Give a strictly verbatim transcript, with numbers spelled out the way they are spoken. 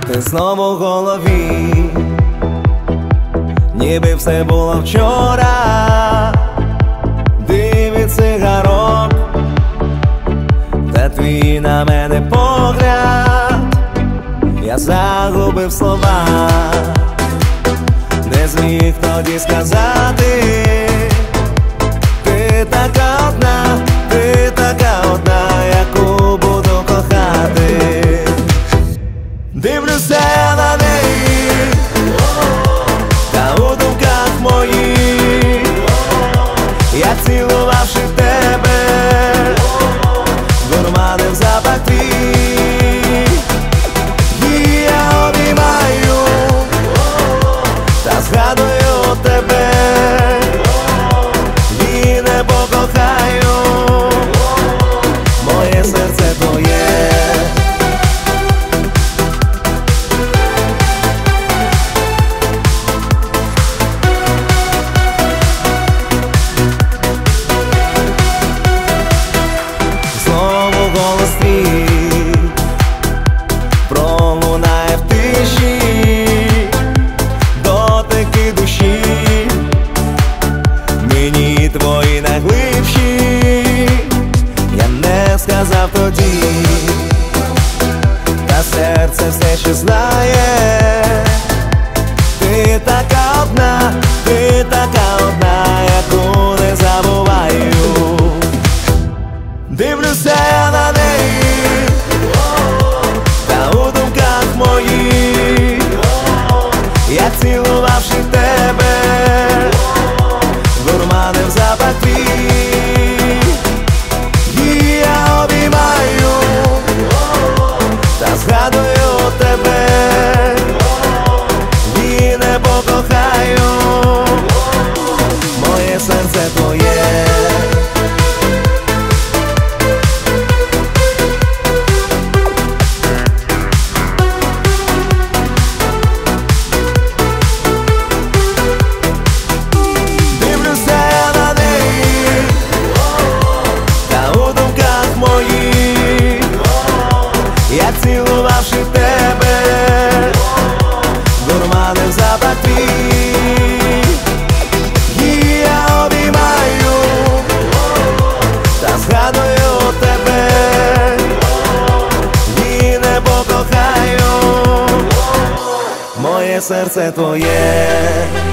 ти знову в голові, ніби все було вчора. Диві цигарок, та твій на мене погляд, я загубив слова, не зміг тоді сказати. Ти така одна, ти така одна, яку буду кохати. Дивлюся на неї, та у думках моїх я, цілувавши тебе, дурманив запах твій. І я обіймаю та згадую тебе, і не покохаю, моє серце твоє. Голос твій пролунає в тиші, дотики душі, мені твої найглибші, я не сказав тоді, та серце все ще знає. Ти така одна, ти така одна, яку не забуваю. Дивлюся я на неї, та у думках моїх я, цілувавши тебе, дурманив запах твій. І я обіймаю та згадую тебе, і не покохаю, моє серце твоє. Я, цілувавши тебе, дурманив запах твій. І я обіймаю та згадую тебе, і не покохаю, моє серце твоє.